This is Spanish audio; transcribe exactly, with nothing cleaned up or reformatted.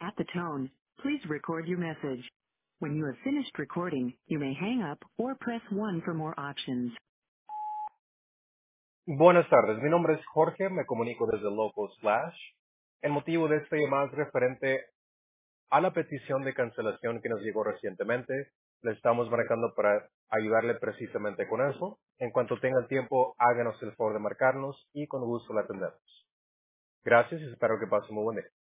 At the tone, please record your message. When you have finished recording, you may hang up or press one for more options. Buenas tardes, mi nombre es Jorge, me comunico desde Local Slash. El motivo de esta llamada es referente a la petición de cancelación que nos llegó recientemente. Le estamos marcando para ayudarle precisamente con eso. En cuanto tenga el tiempo, háganos el favor de marcarnos y con gusto la atendemos. Gracias y espero que pase muy buen día.